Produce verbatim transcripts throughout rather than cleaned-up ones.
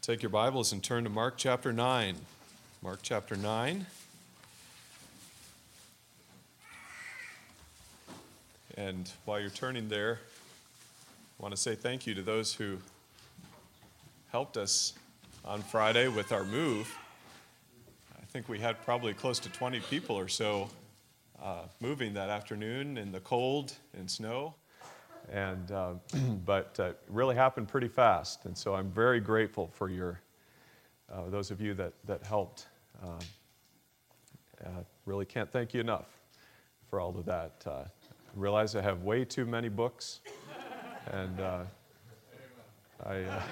Take your Bibles and turn to Mark chapter nine. Mark chapter nine. And while you're turning there, I want to say thank you to those who helped us on Friday with our move. I think we had probably close to twenty people or so uh, moving that afternoon in the cold and snow. And uh, but uh, it really happened pretty fast, and so I'm very grateful for your uh, those of you that that helped. Um, uh, really can't thank you enough for all of that. Uh, I realize I have way too many books, and uh, I, uh,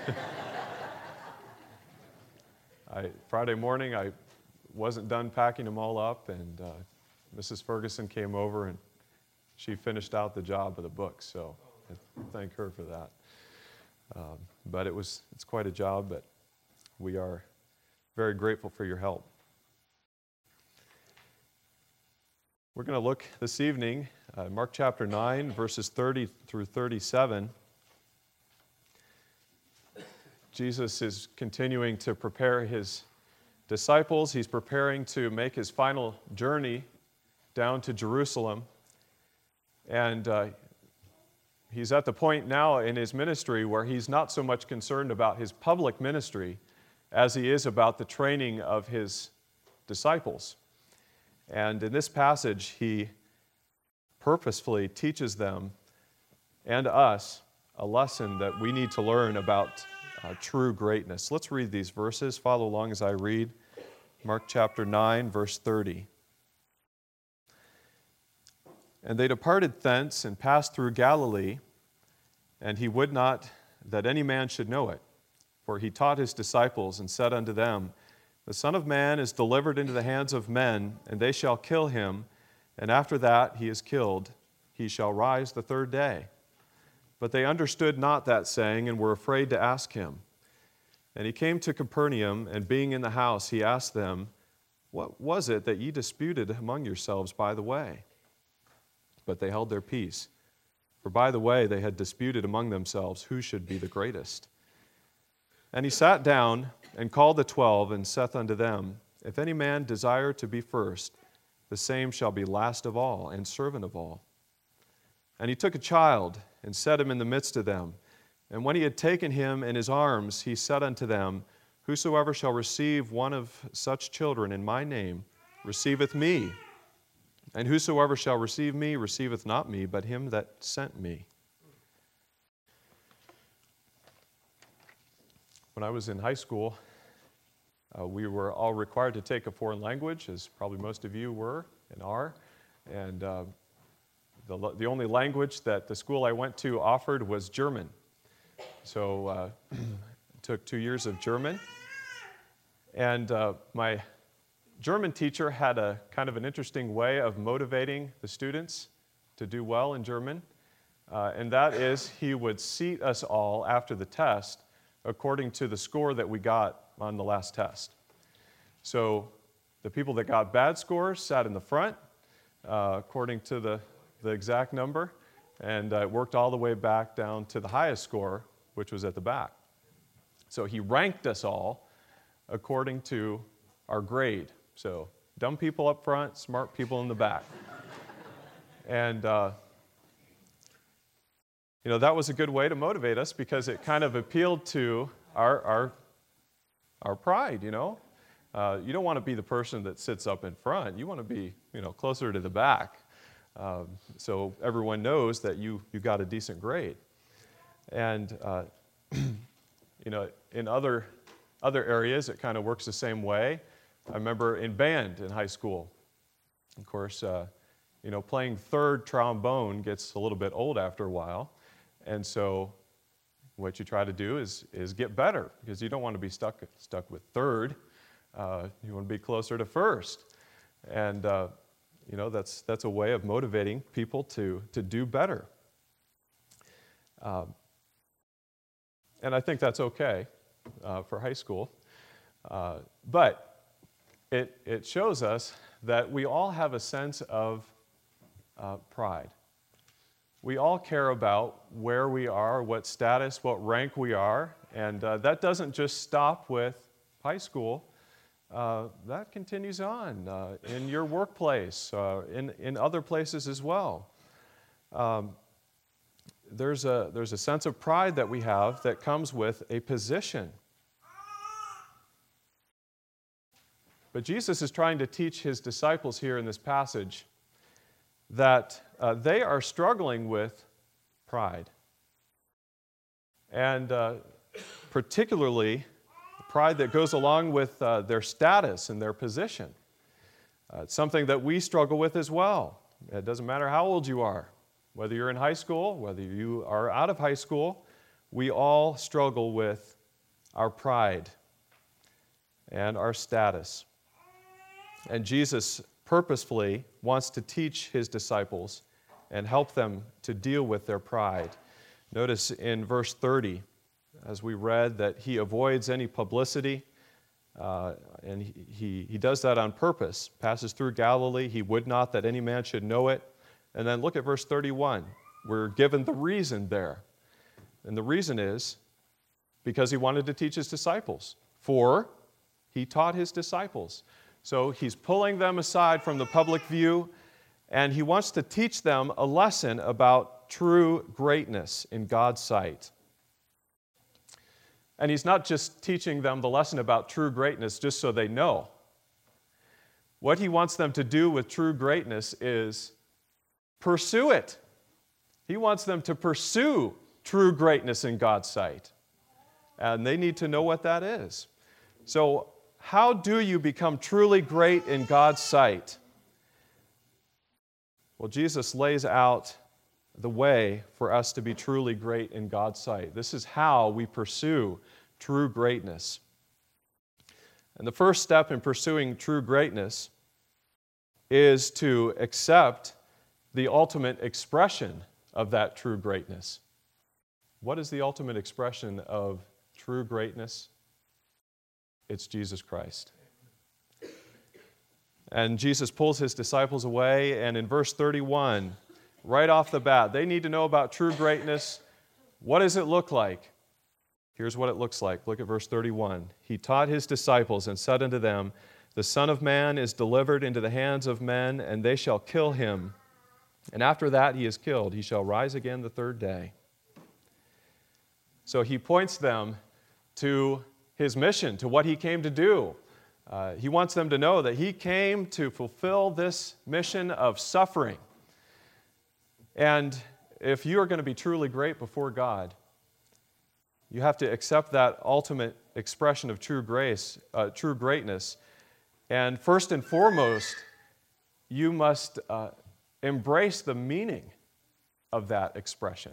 I Friday morning I wasn't done packing them all up, and uh, Missus Ferguson came over and she finished out the job of the books, so I thank her for that. Um, but it was it's quite a job, but we are very grateful for your help. We're going to look this evening, uh, Mark chapter nine, verses thirty through thirty-seven. Jesus is continuing to prepare his disciples. He's preparing to make his final journey down to Jerusalem. And uh, he's at the point now in his ministry where he's not so much concerned about his public ministry as he is about the training of his disciples. And in this passage, he purposefully teaches them and us a lesson that we need to learn about uh, true greatness. Let's read these verses. Follow along as I read Mark chapter nine, verse thirty. And they departed thence and passed through Galilee, and he would not that any man should know it. For he taught his disciples and said unto them, The Son of Man is delivered into the hands of men, and they shall kill him, and after that he is killed, he shall rise the third day. But they understood not that saying, and were afraid to ask him. And he came to Capernaum, and being in the house, he asked them, What was it that ye disputed among yourselves by the way? But they held their peace. For by the way they had disputed among themselves who should be the greatest. And he sat down and called the twelve, and saith unto them, If any man desire to be first, the same shall be last of all, and servant of all. And he took a child, and set him in the midst of them. And when he had taken him in his arms, he said unto them, Whosoever shall receive one of such children in my name, receiveth me. And whosoever shall receive me, receiveth not me, but him that sent me. When I was in high school, uh, we were all required to take a foreign language, as probably most of you were and are. And uh, the, the only language that the school I went to offered was German. So uh, I took two years of German. And uh, my German teacher had a kind of an interesting way of motivating the students to do well in German, uh, and that is he would seat us all after the test according to the score that we got on the last test. So the people that got bad scores sat in the front uh, according to the, the exact number, and uh, it worked all the way back down to the highest score, which was at the back. So he ranked us all according to our grade. So, dumb people up front, smart people in the back. And, uh, you know, that was a good way to motivate us because it kind of appealed to our our, our pride, you know. Uh, you don't want to be the person that sits up in front. You want to be, you know, closer to the back. Um, so everyone knows that you, you got a decent grade. And, uh, you know, in other, other areas, it kind of works the same way. I remember in band in high school, of course, uh, you know, playing third trombone gets a little bit old after a while, and so what you try to do is is get better because you don't want to be stuck stuck with third. Uh, you want to be closer to first, and uh, you know that's that's a way of motivating people to to do better. Um, and I think that's okay uh, for high school, uh, but. It, it shows us that we all have a sense of uh, pride. We all care about where we are, what status, what rank we are, and uh, that doesn't just stop with high school. Uh, that continues on uh, in your workplace, uh, in, in other places as well. Um, there's, a, there's a sense of pride that we have that comes with a position. But Jesus is trying to teach his disciples here in this passage that uh, they are struggling with pride. And uh, particularly, pride that goes along with uh, their status and their position. Uh, it's something that we struggle with as well. It doesn't matter how old you are, whether you're in high school, whether you are out of high school, we all struggle with our pride and our status. And Jesus purposefully wants to teach his disciples and help them to deal with their pride. Notice in verse thirty, as we read, that he avoids any publicity, uh, and he, he, he does that on purpose. Passes through Galilee, he would not that any man should know it. And then look at verse thirty-one. We're given the reason there. And the reason is because he wanted to teach his disciples. For he taught his disciples. So he's pulling them aside from the public view, and he wants to teach them a lesson about true greatness in God's sight. And he's not just teaching them the lesson about true greatness just so they know. What he wants them to do with true greatness is pursue it. He wants them to pursue true greatness in God's sight. And they need to know what that is. So, how do you become truly great in God's sight? Well, Jesus lays out the way for us to be truly great in God's sight. This is how we pursue true greatness. And the first step in pursuing true greatness is to accept the ultimate expression of that true greatness. What is the ultimate expression of true greatness? It's Jesus Christ. And Jesus pulls his disciples away, and in verse thirty-one, right off the bat, they need to know about true greatness. What does it look like? Here's what it looks like. Look at verse thirty-one. He taught his disciples and said unto them, The Son of Man is delivered into the hands of men, and they shall kill him. And after that he is killed, he shall rise again the third day. So he points them to his mission, to what he came to do. Uh, he wants them to know that he came to fulfill this mission of suffering. And if you are going to be truly great before God, you have to accept that ultimate expression of true grace, uh, true greatness. And first and foremost, you must uh, embrace the meaning of that expression.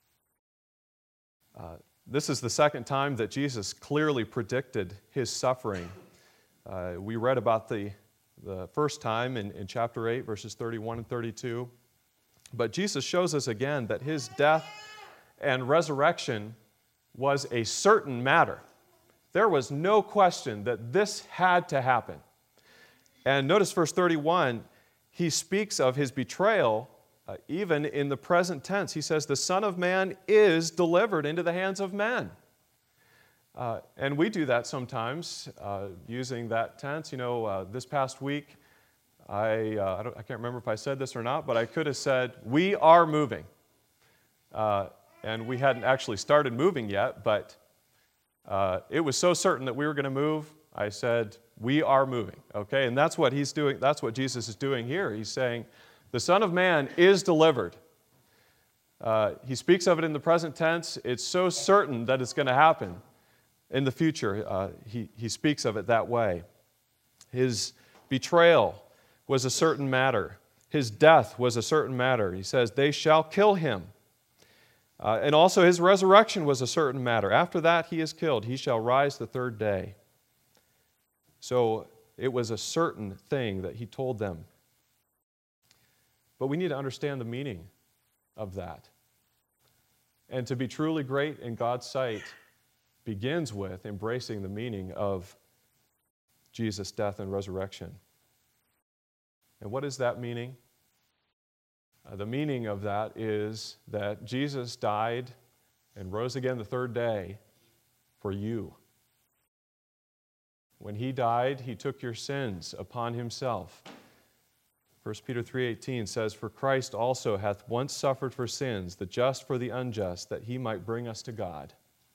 Uh, This is the second time that Jesus clearly predicted his suffering. Uh, we read about the, the first time in, in chapter eight, verses thirty-one and thirty-two. But Jesus shows us again that his death and resurrection was a certain matter. There was no question that this had to happen. And notice verse thirty-one, he speaks of his betrayal. Uh, even in the present tense, he says, the Son of Man is delivered into the hands of men. Uh, and we do that sometimes, uh, using that tense. You know, uh, this past week, I, uh, I, don't, I can't remember if I said this or not, but I could have said, we are moving. Uh, and we hadn't actually started moving yet, but uh, it was so certain that we were going to move, I said, we are moving. Okay, and that's what he's doing, that's what Jesus is doing here. He's saying, the Son of Man is delivered. Uh, he speaks of it in the present tense. It's so certain that it's going to happen in the future. Uh, he, he speaks of it that way. His betrayal was a certain matter. His death was a certain matter. He says, they shall kill him. Uh, and also his resurrection was a certain matter. After that he is killed. He shall rise the third day. So it was a certain thing that he told them. But we need to understand the meaning of that. And to be truly great in God's sight begins with embracing the meaning of Jesus' death and resurrection. And what is that meaning? Uh, the meaning of that is that Jesus died and rose again the third day for you. When he died, he took your sins upon himself. First Peter three eighteen says, "For Christ also hath once suffered for sins, the just for the unjust, that he might bring us to God."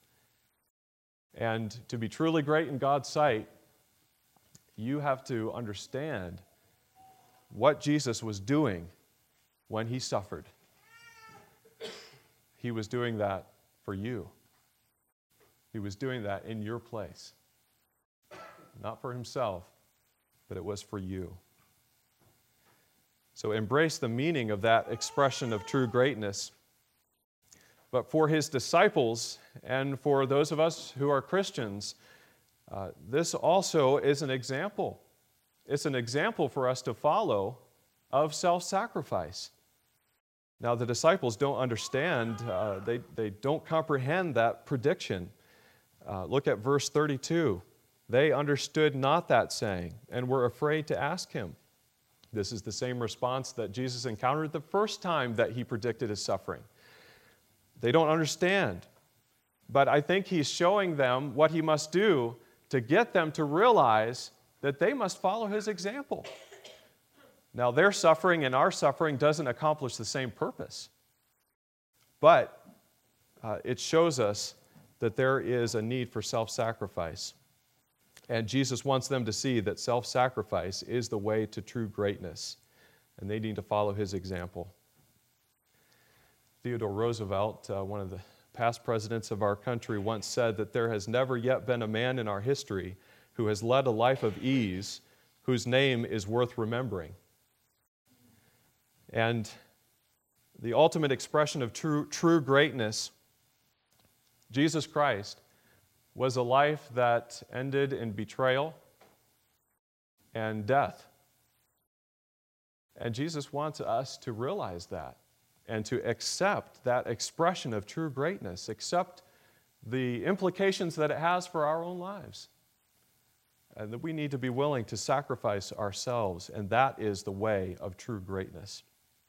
And to be truly great in God's sight, you have to understand what Jesus was doing when he suffered. He was doing that for you. He was doing that in your place. Not for himself, but it was for you. So embrace the meaning of that expression of true greatness. But for his disciples and for those of us who are Christians, uh, this also is an example. It's an example for us to follow of self-sacrifice. Now, the disciples don't understand, uh, they, they don't comprehend that prediction. Uh, look at verse thirty-two. They understood not that saying and were afraid to ask him. This is the same response that Jesus encountered the first time that he predicted his suffering. They don't understand. But I think he's showing them what he must do to get them to realize that they must follow his example. Now, their suffering and our suffering doesn't accomplish the same purpose. But uh, it shows us that there is a need for self-sacrifice. And Jesus wants them to see that self-sacrifice is the way to true greatness, and they need to follow his example. Theodore Roosevelt, uh, one of the past presidents of our country, once said that there has never yet been a man in our history who has led a life of ease whose name is worth remembering. And the ultimate expression of true, true greatness, Jesus Christ, was a life that ended in betrayal and death. And Jesus wants us to realize that and to accept that expression of true greatness, accept the implications that it has for our own lives. And that we need to be willing to sacrifice ourselves, and that is the way of true greatness.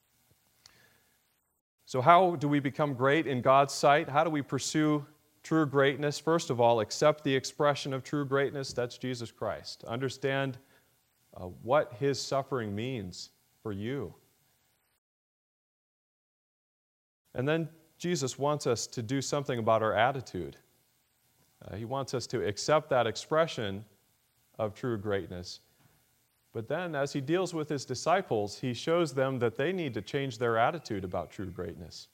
So how do we become great in God's sight? How do we pursue true greatness? First of all, accept the expression of true greatness. That's Jesus Christ. Understand uh, what his suffering means for you. And then Jesus wants us to do something about our attitude. Uh, he wants us to accept that expression of true greatness. But then, as he deals with his disciples, he shows them that they need to change their attitude about true greatness.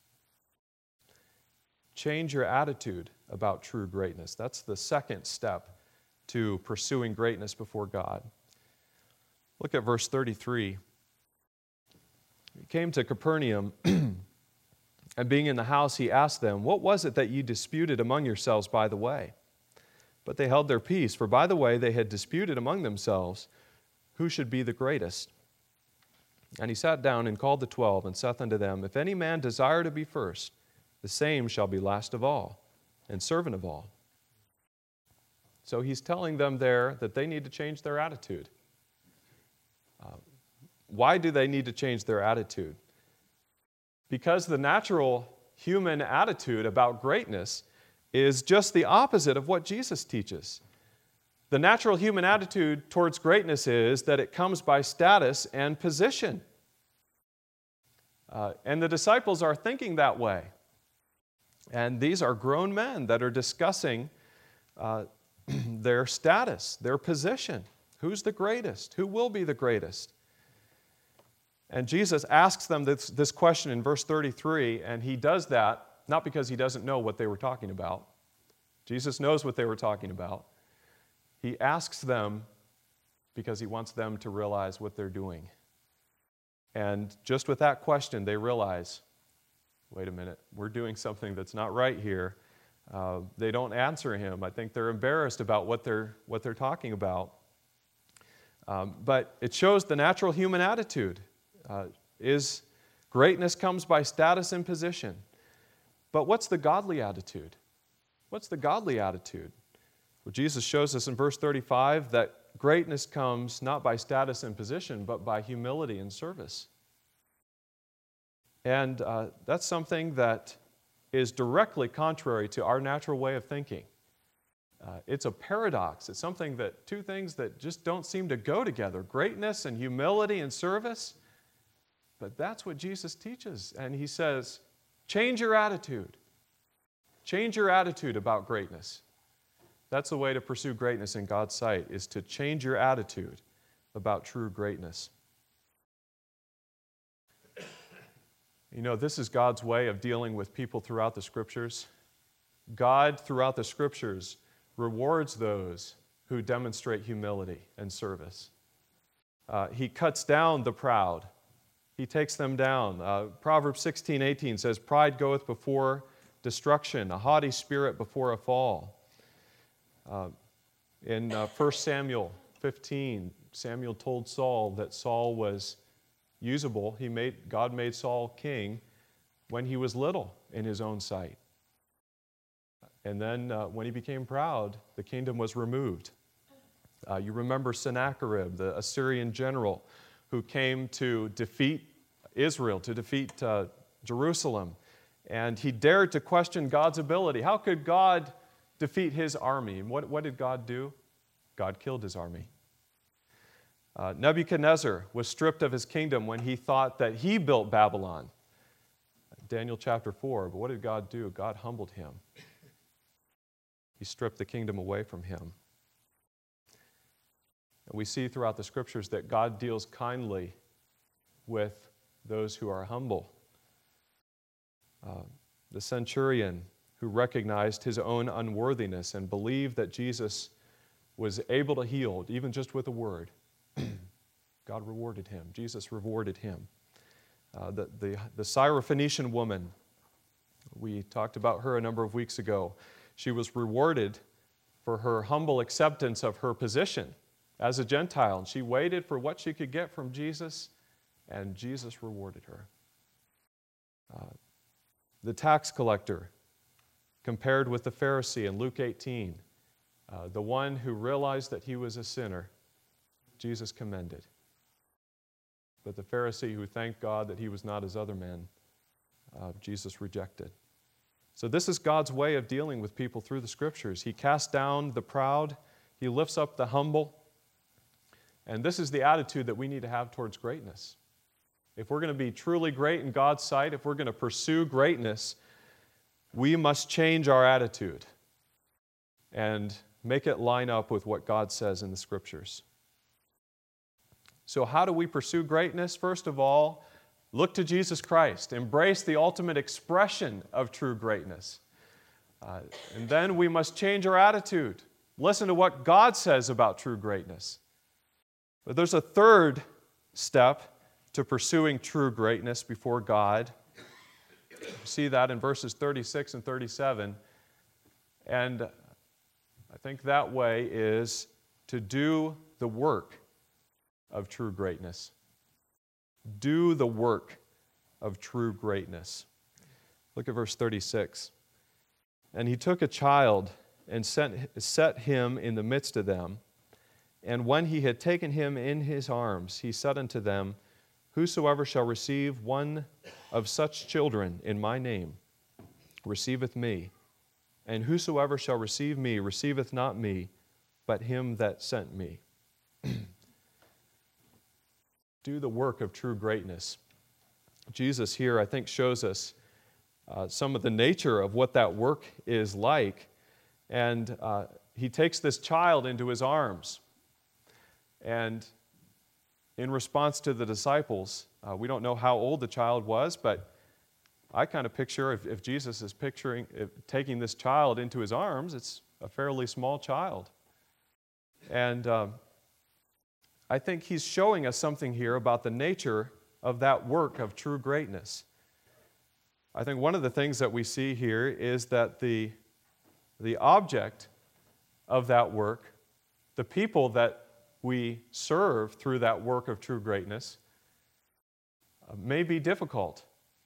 Change your attitude about true greatness. That's the second step to pursuing greatness before God. Look at verse thirty-three. He came to Capernaum, and being in the house, he asked them, "What was it that you disputed among yourselves by the way?" But they held their peace, for by the way they had disputed among themselves who should be the greatest. And he sat down and called the twelve, and saith unto them, If any man desire to be first, the same shall be last of all, and servant of all. So he's telling them there that they need to change their attitude. Uh, why do they need to change their attitude? Because the natural human attitude about greatness is just the opposite of what Jesus teaches. The natural human attitude towards greatness is that it comes by status and position. Uh, and the disciples are thinking that way. And these are grown men that are discussing uh, their status, their position. Who's the greatest? Who will be the greatest? And Jesus asks them this, this question in verse thirty-three, and he does that not because he doesn't know what they were talking about. Jesus knows what they were talking about. He asks them because he wants them to realize what they're doing. And just with that question, they realize, wait a minute, we're doing something that's not right here. Uh, they don't answer him. I think they're embarrassed about what they're, what they're talking about. Um, but it shows the natural human attitude. Uh, is greatness comes by status and position. But what's the godly attitude? What's the godly attitude? Well, Jesus shows us in verse thirty-five that greatness comes not by status and position, but by humility and service. And uh, that's something that is directly contrary to our natural way of thinking. Uh, it's a paradox. It's something that, two things that just don't seem to go together, greatness and humility and service. But that's what Jesus teaches. And he says, change your attitude. Change your attitude about greatness. That's the way to pursue greatness in God's sight, is to change your attitude about true greatness. You know, this is God's way of dealing with people throughout the Scriptures. God, throughout the Scriptures, rewards those who demonstrate humility and service. Uh, he cuts down the proud. He takes them down. Uh, Proverbs sixteen eighteen says, pride goeth before destruction, a haughty spirit before a fall. Uh, in uh, First Samuel fifteen, Samuel told Saul that Saul was usable. He made, God made Saul king when he was little in his own sight. And then uh, when he became proud, the kingdom was removed. Uh, you remember Sennacherib, the Assyrian general who came to defeat Israel, to defeat uh, Jerusalem. And he dared to question God's ability. How could God defeat his army? And what, what did God do? God killed his army. Uh, Nebuchadnezzar was stripped of his kingdom when he thought that he built Babylon. Daniel chapter four. But what did God do? God humbled him. He stripped the kingdom away from him. And we see throughout the Scriptures that God deals kindly with those who are humble. Uh, the centurion who recognized his own unworthiness and believed that Jesus was able to heal, even just with a word, God rewarded him. Jesus rewarded him. Uh, the, the, the Syrophoenician woman, we talked about her a number of weeks ago. She was rewarded for her humble acceptance of her position as a Gentile. And she waited for what she could get from Jesus, and Jesus rewarded her. Uh, the tax collector, compared with the Pharisee in Luke eighteen, uh, the one who realized that he was a sinner, Jesus commended. But the Pharisee who thanked God that he was not as other men, uh, Jesus rejected. So this is God's way of dealing with people through the Scriptures. He casts down the proud. He lifts up the humble. And this is the attitude that we need to have towards greatness. If we're going to be truly great in God's sight, if we're going to pursue greatness, we must change our attitude and make it line up with what God says in the Scriptures. So how do we pursue greatness? First of all, look to Jesus Christ. Embrace the ultimate expression of true greatness. Uh, and then we must change our attitude. Listen to what God says about true greatness. But there's a third step to pursuing true greatness before God. You see that in verses thirty-six and thirty-seven. And I think that way is to do the work of true greatness. Do the work of true greatness. Look at verse thirty-six. And he took a child and sent, set him in the midst of them. And when he had taken him in his arms, he said unto them, Whosoever shall receive one of such children in my name receiveth me. And whosoever shall receive me receiveth not me, but him that sent me. Do the work of true greatness. Jesus here, I think, shows us uh, some of the nature of what that work is like. And uh, he takes this child into his arms. And in response to the disciples, uh, we don't know how old the child was, but I kind of picture if, if Jesus is picturing if, taking this child into his arms, it's a fairly small child. And um, I think he's showing us something here about the nature of that work of true greatness. I think one of the things that we see here is that the, the object of that work, the people that we serve through that work of true greatness, uh, may be difficult.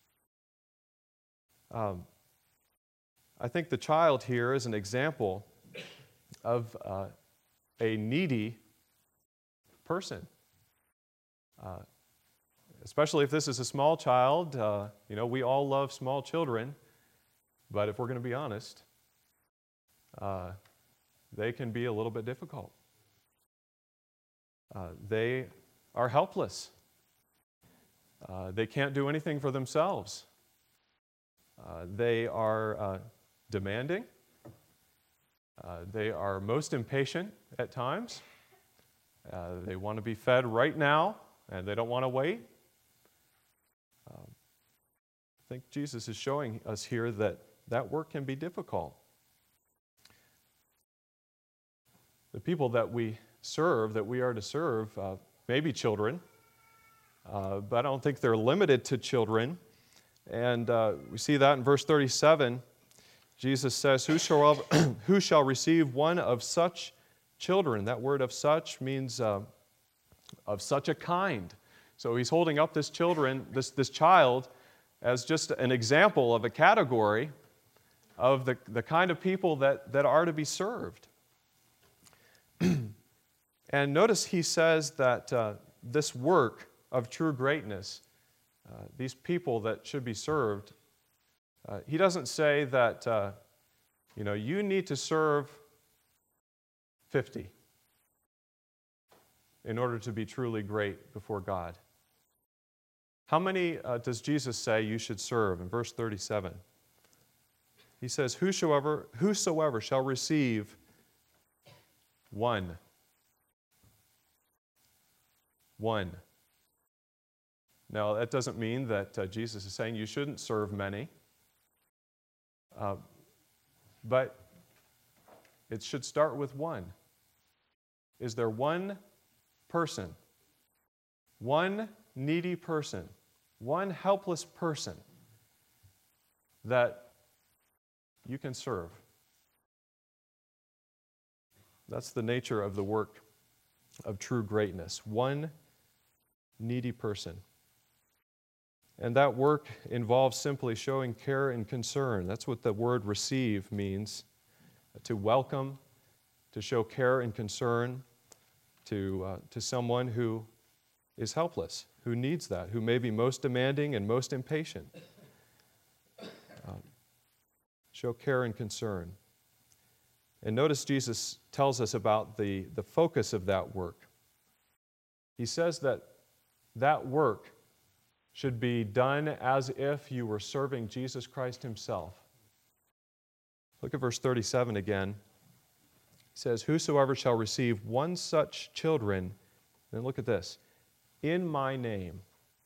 Um, I think the child here is an example of uh, a needy person. Uh, especially if this is a small child. Uh, you know, we all love small children, but if we're going to be honest, uh, they can be a little bit difficult. Uh, they are helpless. Uh, they can't do anything for themselves. Uh, they are uh, demanding. Uh, they are most impatient at times. Uh, they want to be fed right now, and they don't want to wait. Um, I think Jesus is showing us here that that work can be difficult. The people that we serve, that we are to serve, uh, may be children, uh, but I don't think they're limited to children. And uh, we see that in verse thirty-seven. Jesus says, who shall, who shall receive one of such children? That word of such means uh, of such a kind. So he's holding up this children, this, this child, as just an example of a category of the, the kind of people that, that are to be served. And notice he says that uh, this work of true greatness, uh, these people that should be served, uh, he doesn't say that, uh, you know, you need to serve fifty in order to be truly great before God. How many uh, does Jesus say you should serve? In verse thirty-seven, he says, whosoever, whosoever shall receive one. One. Now, that doesn't mean that uh, Jesus is saying you shouldn't serve many, uh, but it should start with one. Is there one person, one needy person, one helpless person that you can serve? That's the nature of the work of true greatness. One needy person. And that work involves simply showing care and concern. That's what the word receive means. To welcome, to show care and concern to, uh, to someone who is helpless, who needs that, who may be most demanding and most impatient. Um, show care and concern. And notice Jesus tells us about the, the focus of that work. He says that that work should be done as if you were serving Jesus Christ himself. Look at verse thirty-seven again. It says, whosoever shall receive one such children, and look at this, in my name.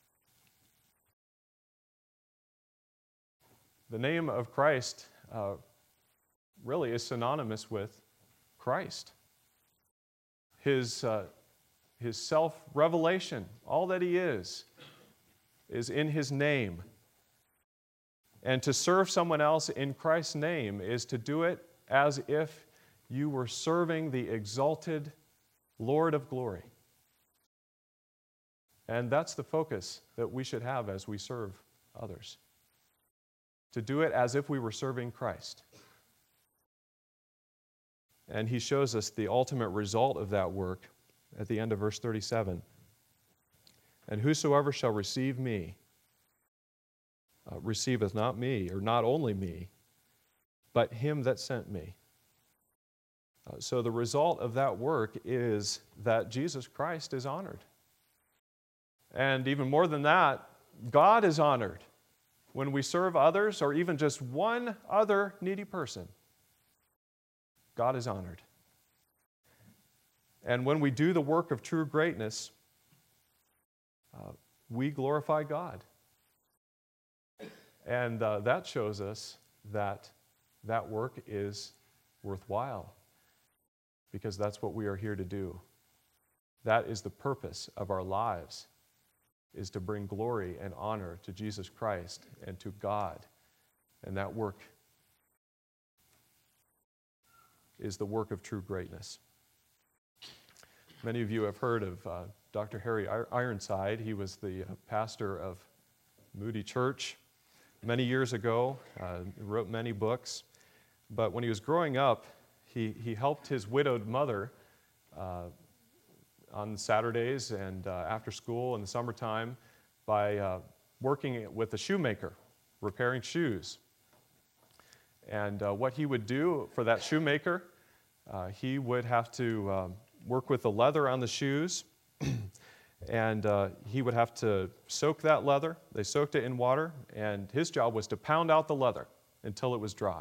The name of Christ uh, really is synonymous with Christ. His, uh, his self-revelation, all that he is, is in his name. And to serve someone else in Christ's name is to do it as if you were serving the exalted Lord of glory. And that's the focus that we should have as we serve others. To do it as if we were serving Christ. And he shows us the ultimate result of that work at the end of verse thirty-seven. And whosoever shall receive me, uh, receiveth not me, or not only me, but him that sent me. Uh, so the result of that work is that Jesus Christ is honored. And even more than that, God is honored when we serve others, or even just one other needy person. God is honored. And when we do the work of true greatness, uh, we glorify God. And uh, that shows us that that work is worthwhile, because that's what we are here to do. That is the purpose of our lives, is to bring glory and honor to Jesus Christ and to God. And that work is the work of true greatness. Many of you have heard of uh, Doctor Harry Ironside. He was the uh, pastor of Moody Church many years ago. Uh, wrote many books. But when he was growing up, he, he helped his widowed mother uh, on Saturdays and uh, after school in the summertime by uh, working with a shoemaker, repairing shoes. And uh, what he would do for that shoemaker, uh, he would have to um, work with the leather on the shoes, and uh, he would have to soak that leather. They soaked it in water, and his job was to pound out the leather until it was dry.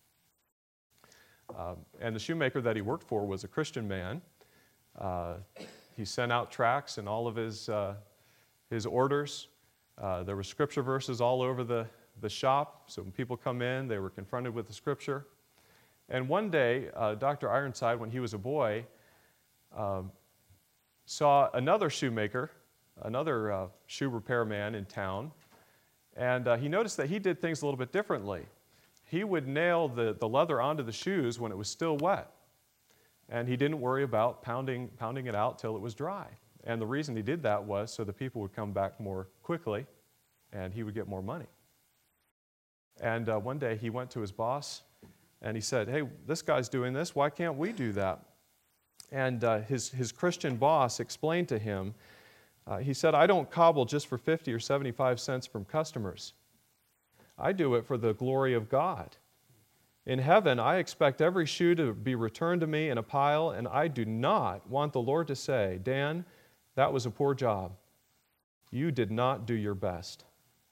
Um, and the shoemaker that he worked for was a Christian man. Uh, he sent out tracts in all of his, uh, his orders. Uh, there were scripture verses all over the, the shop, so when people come in, they were confronted with the scripture. And one day, uh, Doctor Ironside, when he was a boy, um, saw another shoemaker, another uh, shoe repairman in town, and uh, he noticed that he did things a little bit differently. He would nail the, the leather onto the shoes when it was still wet, and he didn't worry about pounding, pounding it out till it was dry. And the reason he did that was so the people would come back more quickly, and he would get more money. And uh, one day he went to his boss, and he said, "Hey, this guy's doing this, why can't we do that?" And uh, his, his Christian boss explained to him, uh, he said, "I don't cobble just for fifty or seventy-five cents from customers. I do it for the glory of God. In heaven, I expect every shoe to be returned to me in a pile, and I do not want the Lord to say, 'Dan, that was a poor job. You did not do your best.'"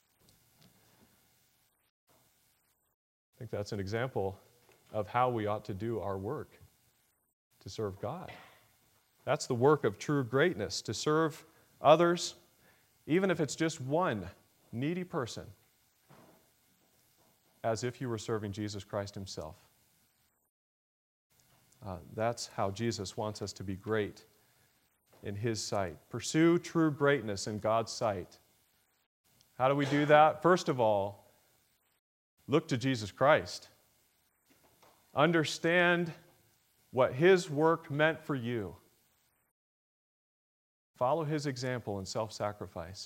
I think that's an example of how we ought to do our work, to serve God. That's the work of true greatness, to serve others, even if it's just one needy person, as if you were serving Jesus Christ himself. Uh, that's how Jesus wants us to be great in his sight. Pursue true greatness in God's sight. How do we do that? First of all, look to Jesus Christ. Understand what his work meant for you. Follow his example in self-sacrifice.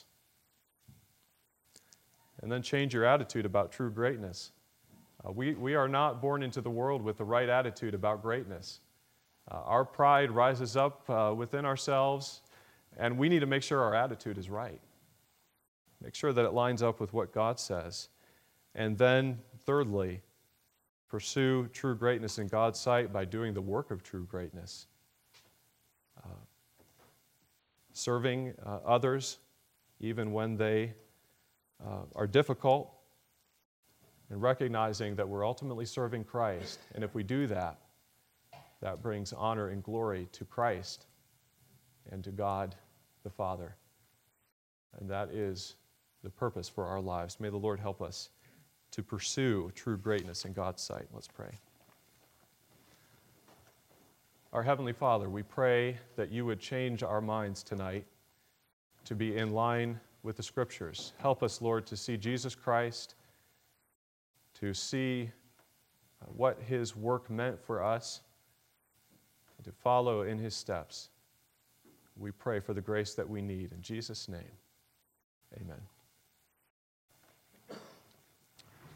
And then change your attitude about true greatness. Uh, we, we are not born into the world with the right attitude about greatness. Uh, our pride rises up uh, within ourselves, and we need to make sure our attitude is right. Make sure that it lines up with what God says. And then, thirdly, pursue true greatness in God's sight by doing the work of true greatness. Uh, serving uh, others, even when they uh, are difficult, and recognizing that we're ultimately serving Christ. And if we do that, that brings honor and glory to Christ and to God the Father. And that is the purpose for our lives. May the Lord help us to pursue true greatness in God's sight. Let's pray. Our Heavenly Father, we pray that you would change our minds tonight to be in line with the Scriptures. Help us, Lord, to see Jesus Christ, to see what his work meant for us, and to follow in his steps. We pray for the grace that we need. In Jesus' name, amen.